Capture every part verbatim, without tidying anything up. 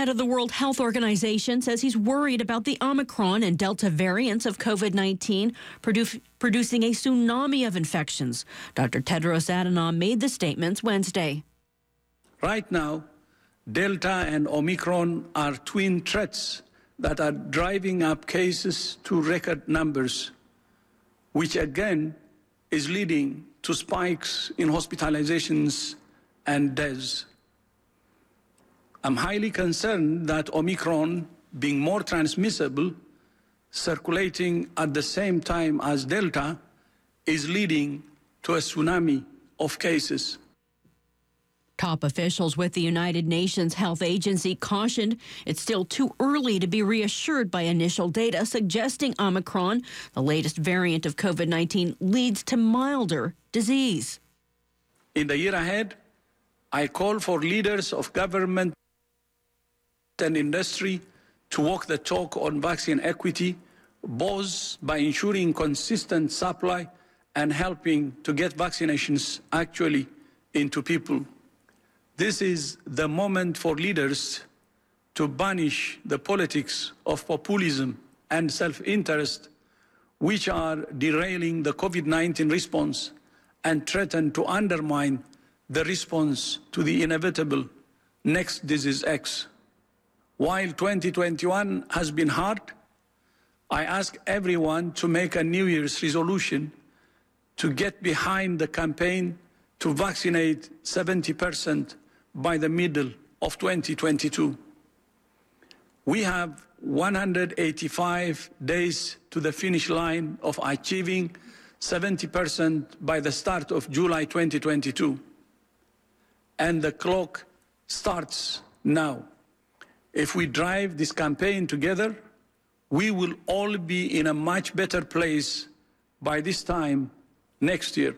head of the World Health Organization says he's worried about the Omicron and Delta variants of COVID nineteen produ- producing a tsunami of infections. Doctor Tedros Adhanom made the statements Wednesday. Right now, Delta and Omicron are twin threats that are driving up cases to record numbers, which again is leading to spikes in hospitalizations and deaths. I'm highly concerned that Omicron, being more transmissible, circulating at the same time as Delta, is leading to a tsunami of cases. Top officials with the United Nations Health Agency cautioned it's still too early to be reassured by initial data suggesting Omicron, the latest variant of COVID nineteen, leads to milder disease. In the year ahead, I call for leaders of government and industry to walk the talk on vaccine equity, both by ensuring consistent supply and helping to get vaccinations actually into people. This is the moment for leaders to banish the politics of populism and self-interest, which are derailing the COVID nineteen response and threaten to undermine the response to the inevitable next disease X. While twenty twenty-one has been hard, I ask everyone to make a New Year's resolution to get behind the campaign to vaccinate seventy percent by the middle of twenty twenty-two. We have one hundred eighty-five days to the finish line of achieving seventy percent by the start of July twenty twenty-two. And the clock starts now. If we drive this campaign together, we will all be in a much better place by this time next year.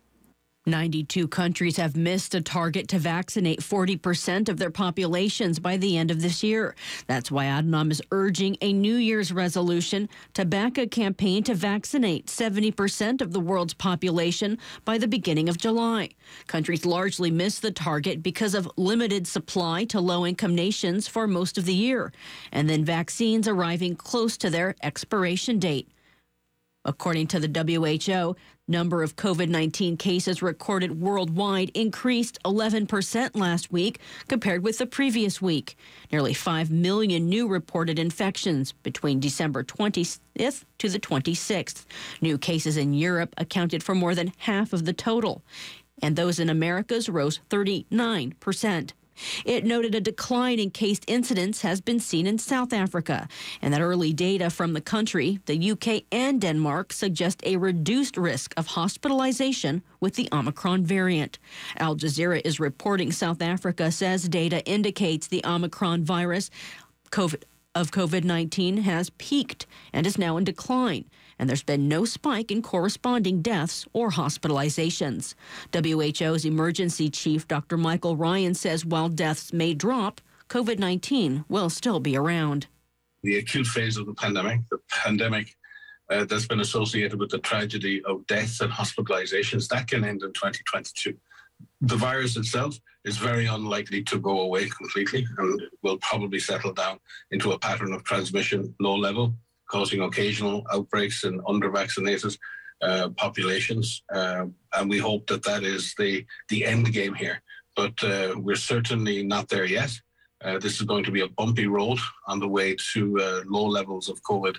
ninety-two countries have missed a target to vaccinate forty percent of their populations by the end of this year. That's why Adhanom is urging a New Year's resolution to back a campaign to vaccinate seventy percent of the world's population by the beginning of July. Countries largely missed the target because of limited supply to low-income nations for most of the year, and then vaccines arriving close to their expiration date. According to the W H O, number of COVID nineteen cases recorded worldwide increased eleven percent last week compared with the previous week. Nearly five million new reported infections between December twentieth to the twenty-sixth. New cases in Europe accounted for more than half of the total, and those in Americas rose thirty-nine percent. It noted a decline in case incidents has been seen in South Africa, and that early data from the country, the U K and Denmark, suggest a reduced risk of hospitalization with the Omicron variant. Al Jazeera is reporting South Africa says data indicates the Omicron virus COVID, of COVID nineteen has peaked and is now in decline, and there's been no spike in corresponding deaths or hospitalizations. W H O's emergency chief, Doctor Michael Ryan, says while deaths may drop, COVID nineteen will still be around. The acute phase of the pandemic, the pandemic uh, that's been associated with the tragedy of deaths and hospitalizations, that can end in twenty twenty-two. The virus itself is very unlikely to go away completely and will probably settle down into a pattern of transmission low level, causing occasional outbreaks in under-vaccinated uh, populations. Uh, and we hope that that is the, the end game here. But uh, we're certainly not there yet. Uh, this is going to be a bumpy road on the way to uh, low levels of COVID.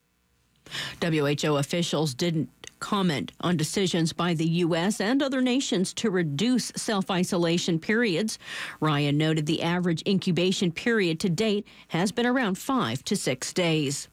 W H O officials didn't comment on decisions by the U S and other nations to reduce self-isolation periods. Ryan noted the average incubation period to date has been around five to six days.